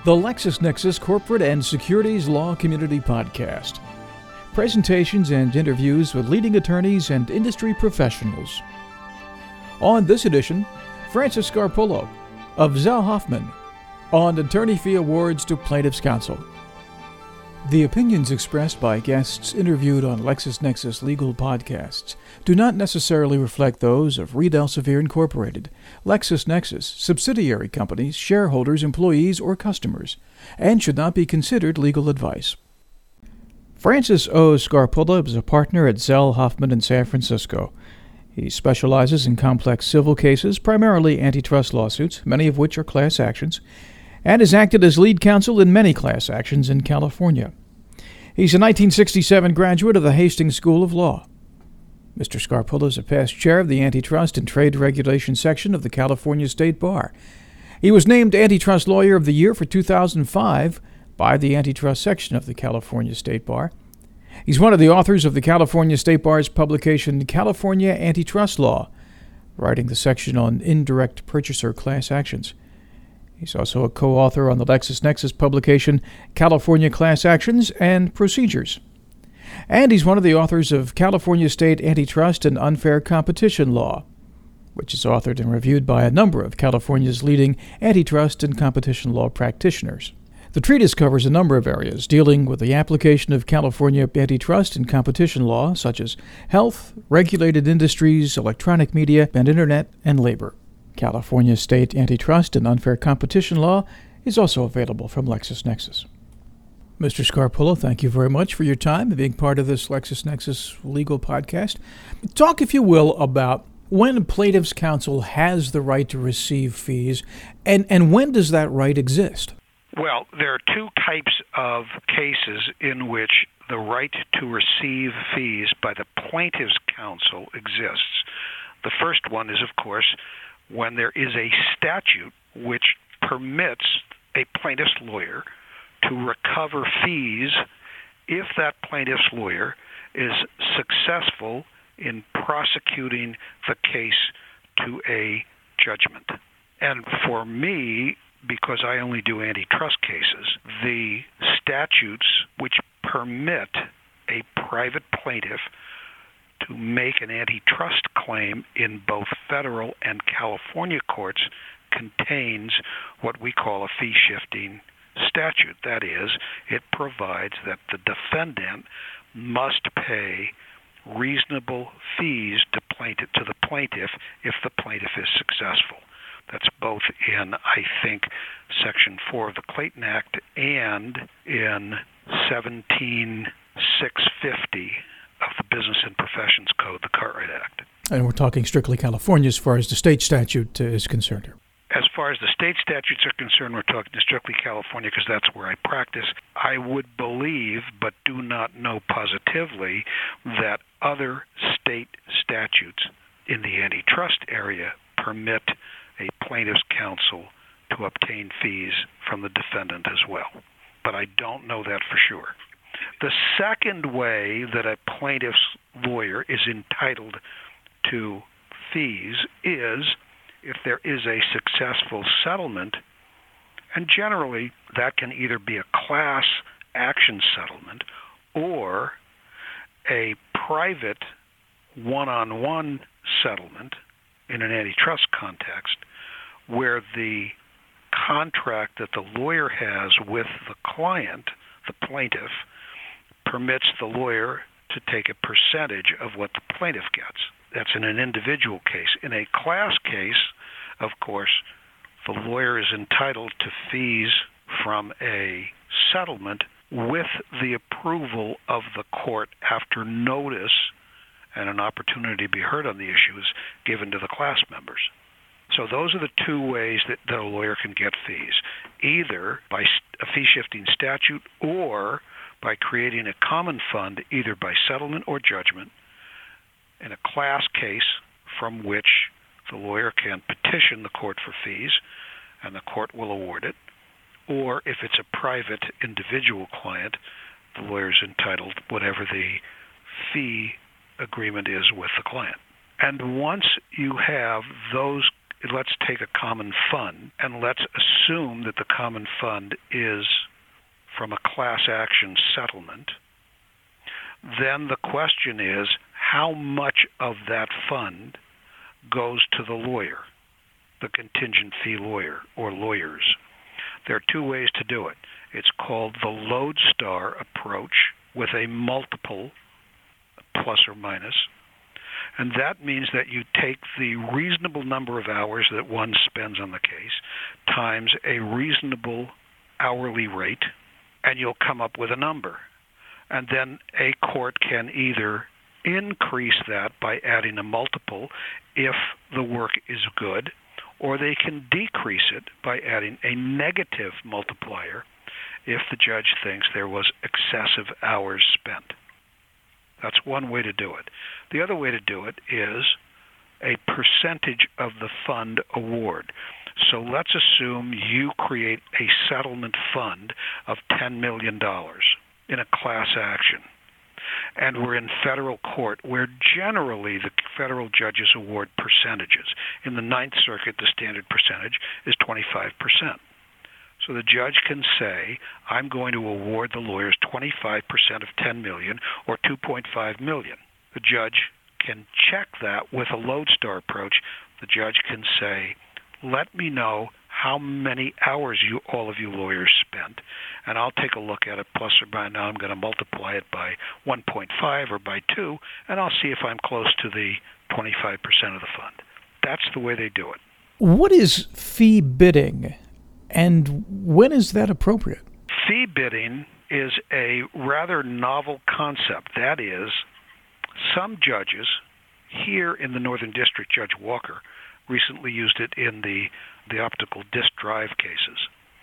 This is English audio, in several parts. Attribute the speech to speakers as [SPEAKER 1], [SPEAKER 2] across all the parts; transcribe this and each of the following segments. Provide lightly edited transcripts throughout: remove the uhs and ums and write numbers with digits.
[SPEAKER 1] the LexisNexis Corporate and Securities Law Community Podcast. Presentations and interviews with leading attorneys and industry professionals. On this edition, Francis Scarpullo of Zell Hoffman on attorney fee awards to plaintiffs' counsel. The opinions expressed by guests interviewed on LexisNexis legal podcasts do not necessarily reflect those of Reed Elsevier Incorporated, LexisNexis, subsidiary companies, shareholders, employees, or customers, and should not be considered legal advice. Francis O. Scarpullo is a partner at Zell Hoffman in San Francisco. He specializes in complex civil cases, primarily antitrust lawsuits, many of which are class actions, and has acted as lead counsel in many class actions in California. He's a 1967 graduate of the Hastings School of Law. Mr. Scarpullo is a past chair of the Antitrust and Trade Regulation section of the California State Bar. He was named Antitrust Lawyer of the Year for 2005 by the Antitrust section of the California State Bar. He's one of the authors of the California State Bar's publication California Antitrust Law, writing the section on indirect purchaser class actions. He's also a co-author on the LexisNexis publication California Class Actions and Procedures. And he's one of the authors of California State Antitrust and Unfair Competition Law, which is authored and reviewed by a number of California's leading antitrust and competition law practitioners. The treatise covers a number of areas dealing with the application of California antitrust and competition law, such as health, regulated industries, electronic media, and internet, and labor. California State Antitrust and Unfair Competition Law is also available from LexisNexis. Mr. Scarpullo, thank you very much for your time and being part of this LexisNexis legal podcast. Talk, if you will, about when plaintiff's counsel has the right to receive fees, and when does that right exist?
[SPEAKER 2] Well, there are two types of cases in which the right to receive fees by the plaintiff's counsel exists. The first one is, of course, when there is a statute which permits a plaintiff's lawyer to recover fees if that plaintiff's lawyer is successful in prosecuting the case to a judgment. And for me, because I only do antitrust cases, the statutes which permit a private plaintiff to make an antitrust claim in both federal and California courts contains what we call a fee-shifting statute. That is, it provides that the defendant must pay reasonable fees to the plaintiff if the plaintiff is successful. That's both in, I think, Section 4 of the Clayton Act and in 17650 of the Business and Professions Code, the Cartwright Act.
[SPEAKER 1] And we're talking strictly California as far as the state statute is concerned here.
[SPEAKER 2] As far as the state statutes are concerned, we're talking strictly California because that's where I practice. I would believe, but do not know positively, that other state statutes in the antitrust area permit a plaintiff's counsel to obtain fees from the defendant as well. But I don't know that for sure. The second way that a plaintiff's lawyer is entitled to fees is if there is a successful settlement, and generally that can either be a class action settlement or a private one-on-one settlement in an antitrust context where the contract that the lawyer has with the client, the plaintiff, permits the lawyer to take a percentage of what the plaintiff gets. That's in an individual case. In a class case, of course, the lawyer is entitled to fees from a settlement with the approval of the court after notice and an opportunity to be heard on the issues given to the class members. So those are the two ways that a lawyer can get fees, either by a fee-shifting statute or by creating a common fund, either by settlement or judgment, in a class case from which the lawyer can petition the court for fees, and the court will award it. Or if it's a private individual client, the lawyer is entitled whatever the fee agreement is with the client. And once you have those let's take a common fund, and let's assume that the common fund is from a class action settlement. Then the question is, how much of that fund goes to the lawyer, the contingent fee lawyer or lawyers? There are two ways to do it. It's called the lodestar approach with a multiple, plus or minus, and that means that you take the reasonable number of hours that one spends on the case times a reasonable hourly rate, and you'll come up with a number. And then a court can either increase that by adding a multiple if the work is good, or they can decrease it by adding a negative multiplier if the judge thinks there was excessive hours spent. That's one way to do it. The other way to do it is a percentage of the fund award. So let's assume you create a settlement fund of $10 million in a class action. And we're in federal court where generally the federal judges award percentages. In the Ninth Circuit, the standard percentage is 25%. So the judge can say, I'm going to award the lawyers 25% of $10 million or $2.5 million. The judge can check that with a lodestar approach. The judge can say, let me know how many hours all of you lawyers spent, and I'll take a look at it plus or minus. Now I'm going to multiply it by 1.5 or by 2, and I'll see if I'm close to the 25% of the fund. That's the way they do it.
[SPEAKER 1] What is fee bidding, and when is that appropriate?
[SPEAKER 2] Fee bidding is a rather novel concept. That is, some judges here in the Northern District, Judge Walker, recently used it in the optical disc drive cases.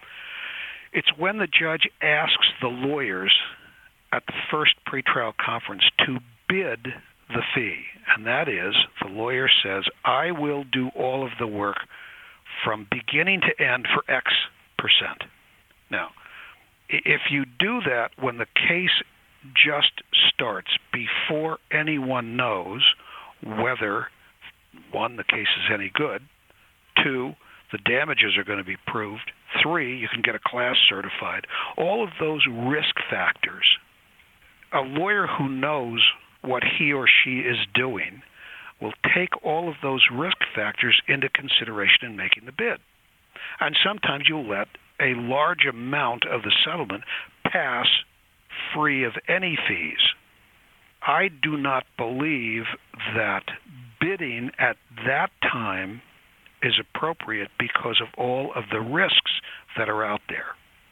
[SPEAKER 2] It's when the judge asks the lawyers at the first pretrial conference to bid the fee, and that is, the lawyer says, I will do all of the work from beginning to end for X percent. Now, if you do that when the case just starts, before anyone knows whether, one, the case is any good, two, the damages are going to be proved, three, you can get a class certified, all of those risk factors, a lawyer who knows what he or she is doing will take all of those risk factors into consideration in making the bid. And sometimes you'll let a large amount of the settlement pass free of any fees. I do not believe that bidding at that time is appropriate because of all of the risks that are out there.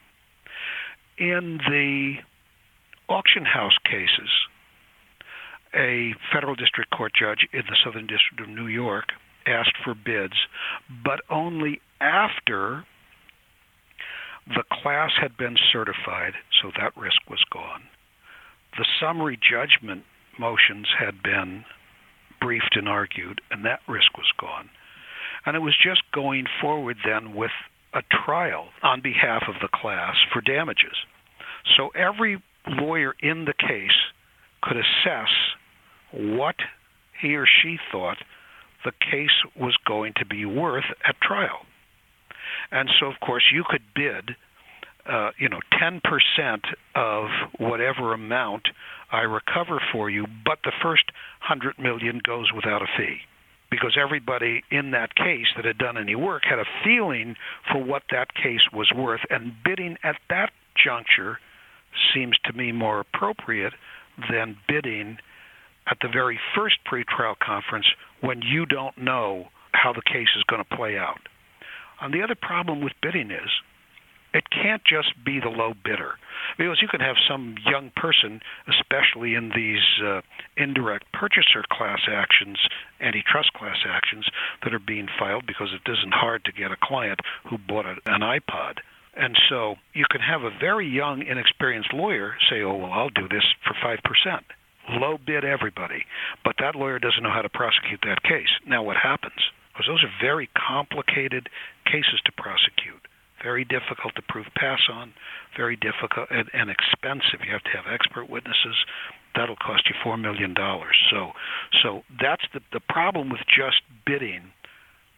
[SPEAKER 2] In the auction house cases, a federal district court judge in the Southern District of New York asked for bids, but only after the class had been certified, so that risk was gone. The summary judgment motions had been briefed and argued, and that risk was gone. And it was just going forward then with a trial on behalf of the class for damages. So every lawyer in the case could assess what he or she thought the case was going to be worth at trial. And so, of course, you could bid 10% of whatever amount I recover for you, but the first $100 million goes without a fee, because everybody in that case that had done any work had a feeling for what that case was worth, and bidding at that juncture seems to me more appropriate than bidding at the very first pretrial conference when you don't know how the case is going to play out. And the other problem with bidding is it can't just be the low bidder, because you could have some young person, especially in these indirect purchaser class actions, antitrust class actions that are being filed, because it isn't hard to get a client who bought an iPod. And so you can have a very young, inexperienced lawyer say, oh, well, I'll do this for 5%. Low bid everybody. But that lawyer doesn't know how to prosecute that case. Now what happens? Because those are very complicated cases to prosecute. Very difficult to prove pass on, very difficult and expensive. You have to have expert witnesses. That'll cost you $4 million. So that's the problem with just bidding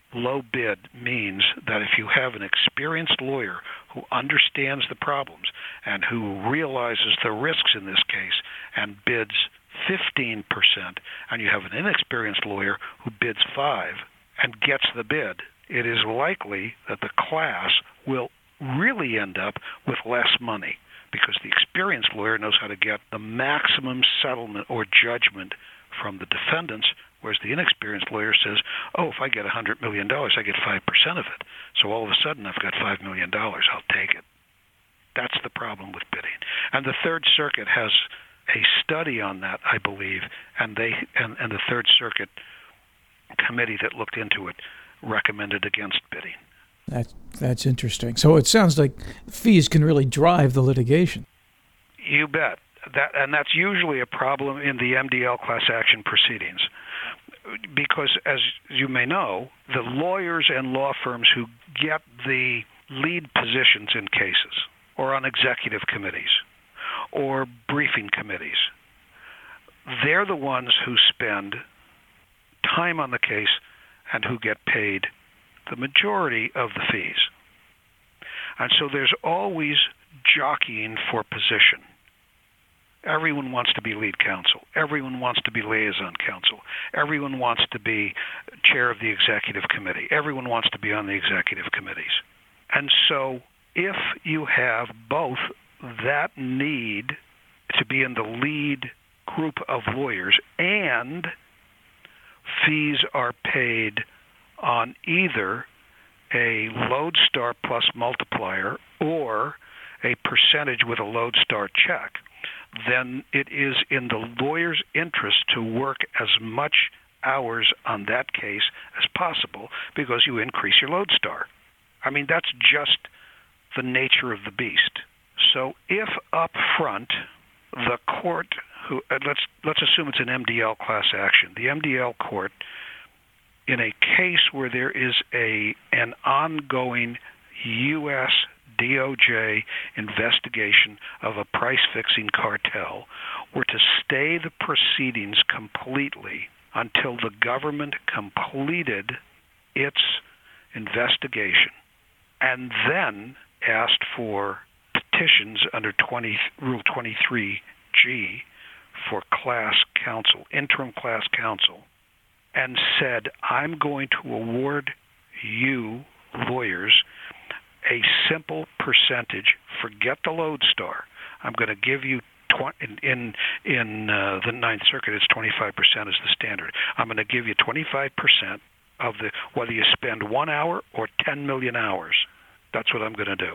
[SPEAKER 2] low bid means that if you have an experienced lawyer who understands the problems and who realizes the risks in this case and bids 15%, and you have an inexperienced lawyer who bids 5% and gets the bid, it is likely that the class will really end up with less money because the experienced lawyer knows how to get the maximum settlement or judgment from the defendants, whereas the inexperienced lawyer says, oh, if I get $100 million, I get 5% of it. So all of a sudden I've got $5 million. I'll take it. That's the problem with bidding. And the Third Circuit has a study on that, I believe, and the Third Circuit committee that looked into it recommended against bidding.
[SPEAKER 1] That's interesting. So it sounds like fees can really drive the litigation.
[SPEAKER 2] You bet. That's usually a problem in the MDL class action proceedings because, as you may know, the lawyers and law firms who get the lead positions in cases or on executive committees or briefing committees, they're the ones who spend time on the case and who get paid the majority of the fees. And so there's always jockeying for position. Everyone wants to be lead counsel. Everyone wants to be liaison counsel. Everyone wants to be chair of the executive committee. Everyone wants to be on the executive committees. And so if you have both that need to be in the lead group of lawyers and fees are paid on either a lodestar plus multiplier or a percentage with a lodestar check, then it is in the lawyer's interest to work as much hours on that case as possible because you increase your lodestar. I mean, that's just the nature of the beast. So if up front the court, let's assume it's an MDL class action, the MDL court, in a case where there is an ongoing U.S. DOJ investigation of a price-fixing cartel, were to stay the proceedings completely until the government completed its investigation and then asked for petitions under Rule 23G for class counsel, interim class counsel, and said, I'm going to award you, lawyers, a simple percentage. Forget the lodestar. I'm going to give you, in the Ninth Circuit, it's 25% is the standard. I'm going to give you 25% of whether you spend 1 hour or 10 million hours. That's what I'm going to do.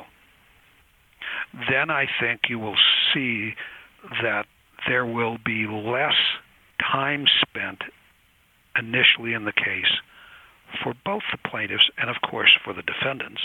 [SPEAKER 2] Then I think you will see that there will be less time spent initially in the case for both the plaintiffs and, of course, for the defendants.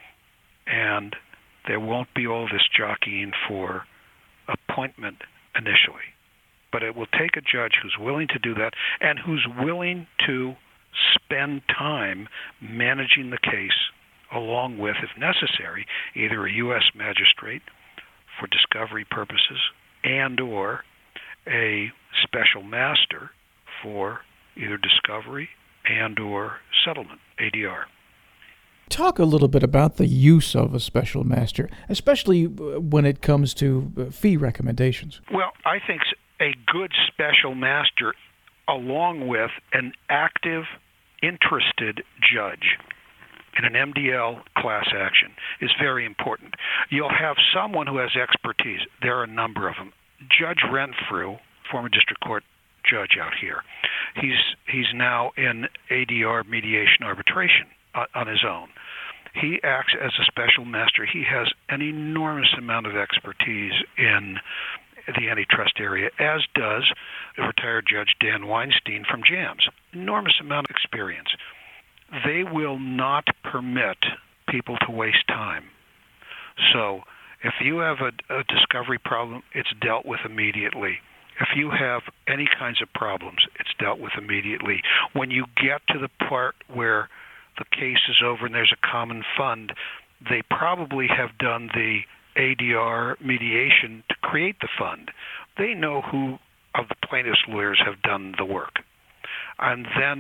[SPEAKER 2] And there won't be all this jockeying for appointment initially. But it will take a judge who's willing to do that and who's willing to spend time managing the case along with, if necessary, either a U.S. magistrate for discovery purposes and or a special master for either discovery and or settlement, ADR.
[SPEAKER 1] Talk a little bit about the use of a special master, especially when it comes to fee recommendations.
[SPEAKER 2] Well, I think a good special master, along with an active, interested judge in an MDL class action, is very important. You'll have someone who has expertise. There are a number of them. Judge Renfrew, former district court judge out here, he's now in ADR mediation arbitration on his own. He acts as a special master. He has an enormous amount of expertise in the antitrust area, as does retired Judge Dan Weinstein from JAMS. Enormous amount of experience. They will not permit people to waste time. So if you have a discovery problem, it's dealt with immediately. If you have any kinds of problems, it's dealt with immediately. When you get to the part where the case is over and there's a common fund, they probably have done the ADR mediation to create the fund. They know who of the plaintiff's lawyers have done the work. And then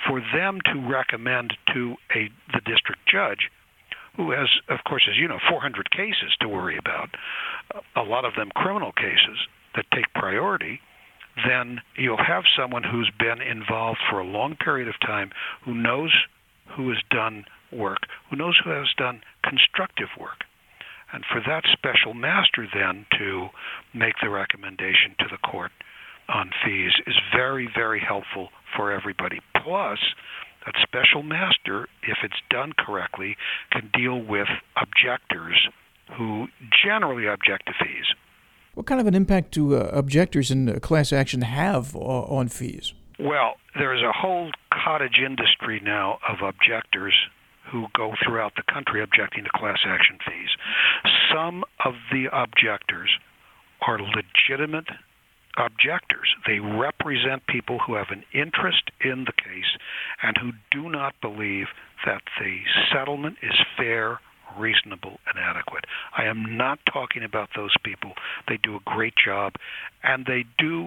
[SPEAKER 2] for them to recommend to the district judge, who has, of course, as you know, 400 cases to worry about, a lot of them criminal cases that take priority, then you'll have someone who's been involved for a long period of time, who knows who has done work, who knows who has done constructive work. And for that special master then to make the recommendation to the court on fees is very, very helpful for everybody. Plus, that special master, if it's done correctly, can deal with objectors who generally object to fees.
[SPEAKER 1] What kind of an impact do objectors in class action have on fees?
[SPEAKER 2] Well, there's a whole cottage industry now of objectors who go throughout the country objecting to class action fees. Some of the objectors are legitimate objectors. They represent people who have an interest in the case and who do not believe that the settlement is fair, reasonable, and adequate. I am not talking about those people. They do a great job, and they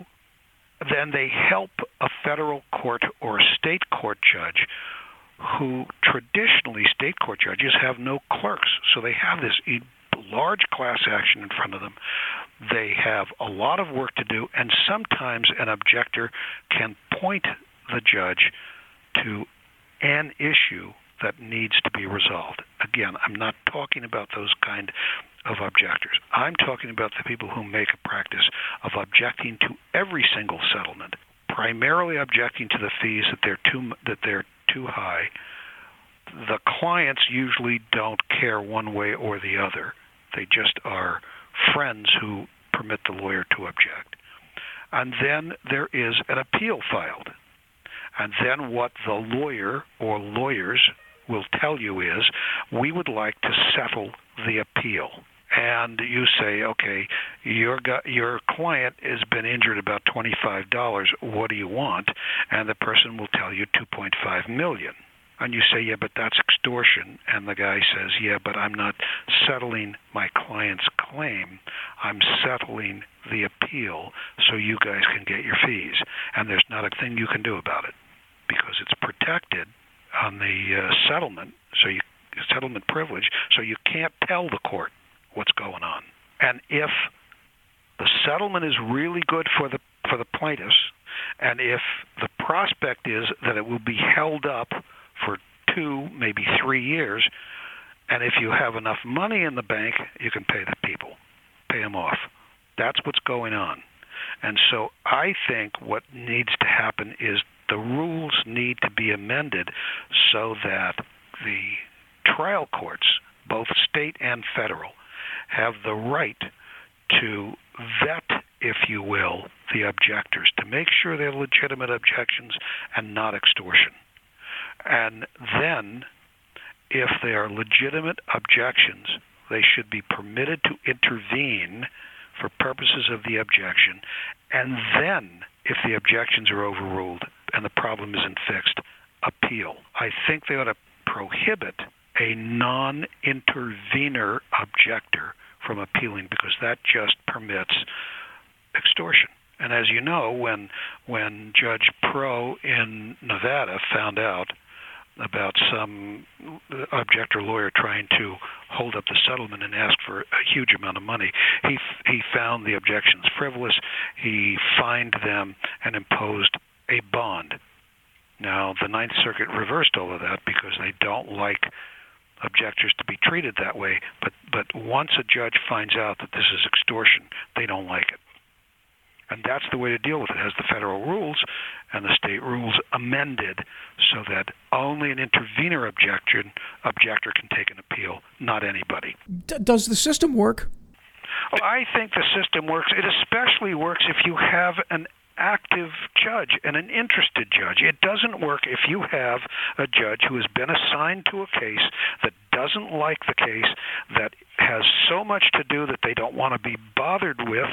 [SPEAKER 2] help a federal court or a state court judge who traditionally state court judges have no clerks. So they have this large class action in front of them. They have a lot of work to do, and sometimes an objector can point the judge to an issue that needs to be resolved. Again, I'm not talking about those kind of objectors. I'm talking about the people who make a practice of objecting to every single settlement, primarily objecting to the fees that they're too high. The clients usually don't care one way or the other. They just are friends who permit the lawyer to object. And then there is an appeal filed. And then what the lawyer or lawyers will tell you is, we would like to settle the appeal. And you say, okay, your client has been injured about $25. What do you want? And the person will tell you $2.5 million. And you say, yeah, but that's extortion. And the guy says, yeah, but I'm not settling my client's claim. I'm settling the appeal so you guys can get your fees. And there's not a thing you can do about it because it's protected on the settlement privilege, so you can't tell the court what's going on. And if the settlement is really good for the plaintiffs, and if the prospect is that it will be held up for 2, maybe 3 years, and if you have enough money in the bank, you can pay the people, pay them off. That's what's going on. And so I think what needs to happen is the rules need to be amended so that the trial courts, both state and federal, have the right to vet, if you will, the objectors, to make sure they're legitimate objections and not extortion. And then, if they are legitimate objections, they should be permitted to intervene for purposes of the objection. And then, if the objections are overruled and the problem isn't fixed, appeal. I think they ought to prohibit a non-intervener objector from appealing because that just permits extortion. And as you know, when Judge Pro in Nevada found out about some objector lawyer trying to hold up the settlement and ask for a huge amount of money, he found the objections frivolous. He fined them and imposed a bond. Now, the Ninth Circuit reversed all of that because they don't like objectors to be treated that way, but once a judge finds out that this is extortion, they don't like it. And that's the way to deal with it. It has the federal rules and the state rules amended so that only an intervener objector can take an appeal, not anybody.
[SPEAKER 1] Does the system work?
[SPEAKER 2] Oh, I think the system works. It especially works if you have an active judge and an interested judge. It doesn't work if you have a judge who has been assigned to a case that doesn't like the case, that has so much to do that they don't want to be bothered with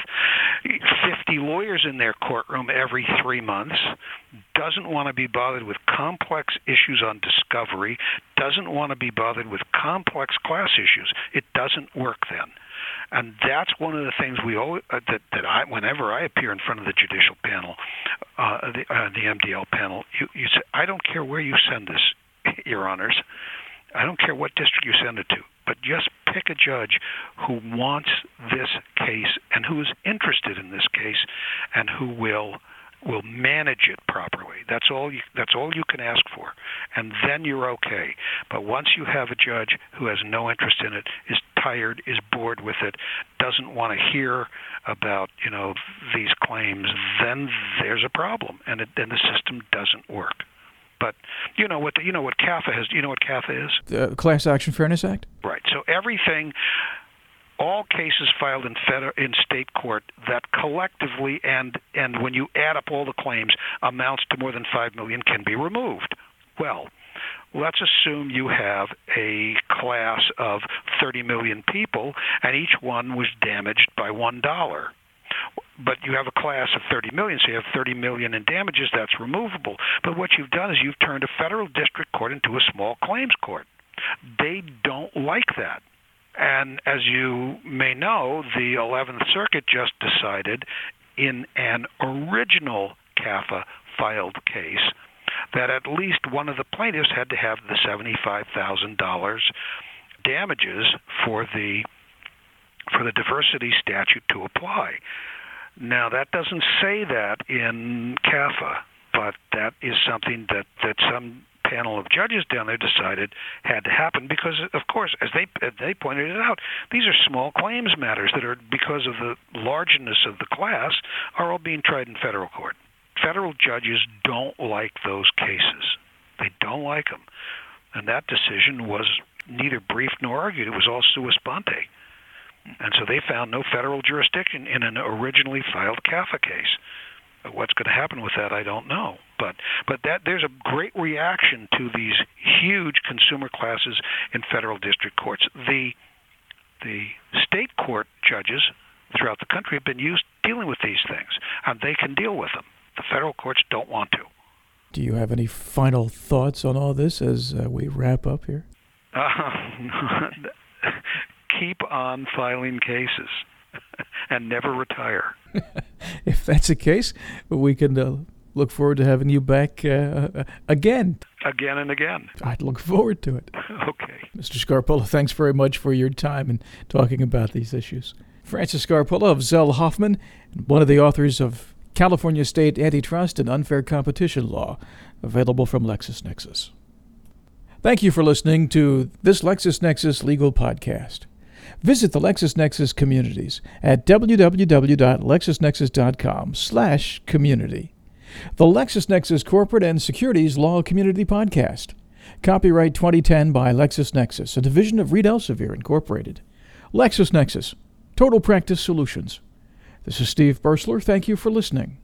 [SPEAKER 2] 50 lawyers in their courtroom every 3 months, doesn't want to be bothered with complex issues on discovery, doesn't want to be bothered with complex class issues. It doesn't work then. And that's one of the things we always, whenever I appear in front of the judicial panel, the MDL panel, you say, I don't care where you send this, Your Honors. I don't care what district you send it to, but just pick a judge who wants this case and who is interested in this case and who will manage it properly. That's all you can ask for, and then you're okay. But once you have a judge who has no interest in it, is tired, is bored with it, doesn't want to hear about these claims, then there's a problem, and the system doesn't work. But you know what CAFA has. You know what CAFA is?
[SPEAKER 1] The Class Action Fairness Act.
[SPEAKER 2] Right. So all cases filed in state court that collectively and when you add up all the claims amounts to more than $5 million can be removed. Well, let's assume you have a class of 30 million people and each one was damaged by $1. But you have a class of 30 million, so you have 30 million in damages, that's removable. But what you've done is you've turned a federal district court into a small claims court. They don't like that. And as you may know, the 11th Circuit just decided in an original CAFA filed case that at least one of the plaintiffs had to have the $75,000 damages for the diversity statute to apply. Now, that doesn't say that in CAFA, but that is something that some panel of judges down there decided had to happen because, of course, as they pointed it out, these are small claims matters that are, because of the largeness of the class, are all being tried in federal court. Federal judges don't like those cases. They don't like them. And that decision was neither briefed nor argued. It was all sua sponte. And so they found no federal jurisdiction in an originally filed CAFA case. What's going to happen with that, I don't know. But there's a great reaction to these huge consumer classes in federal district courts. The state court judges throughout the country have been used dealing with these things, and they can deal with them. The federal courts don't want to.
[SPEAKER 1] Do you have any final thoughts on all this as we wrap up here?
[SPEAKER 2] Keep on filing cases and never retire.
[SPEAKER 1] If that's the case, we can look forward to having you back again.
[SPEAKER 2] Again and again.
[SPEAKER 1] I'd look forward to it.
[SPEAKER 2] Okay.
[SPEAKER 1] Mr. Scarpolo, thanks very much for your time and talking about these issues. Francis Scarpolo of Zell Hoffman, one of the authors of California State Antitrust and Unfair Competition Law, available from LexisNexis. Thank you for listening to this LexisNexis Legal Podcast. Visit the LexisNexis communities at www.lexisnexis.com/community. The LexisNexis Corporate and Securities Law Community Podcast. Copyright 2010 by LexisNexis, a division of Reed Elsevier, Incorporated. LexisNexis, Total Practice Solutions. This is Steve Bursler. Thank you for listening.